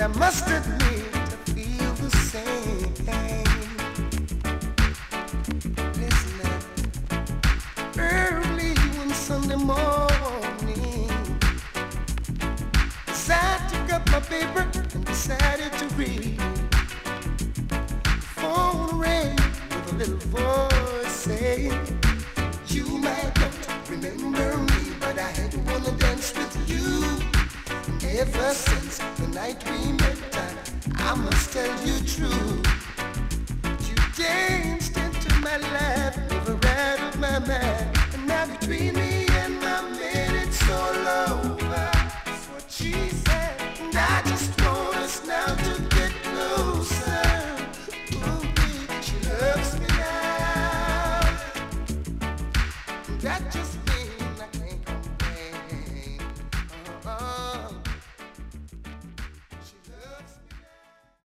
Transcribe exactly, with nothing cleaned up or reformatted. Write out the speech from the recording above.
I must admit I feel the same. Listen now, early one Sunday morning, I took up my paper and decided to read. The phone rang with a little voice saying, "You might not remember me, but I had wanna dance with you. And ever since the night we met, I, I must tell you true. You danced into my life, never out of my mind. And now between me and my man, it's all over." That's what she said. And I just want us now to get closer. Ooh, she loves me now. And I just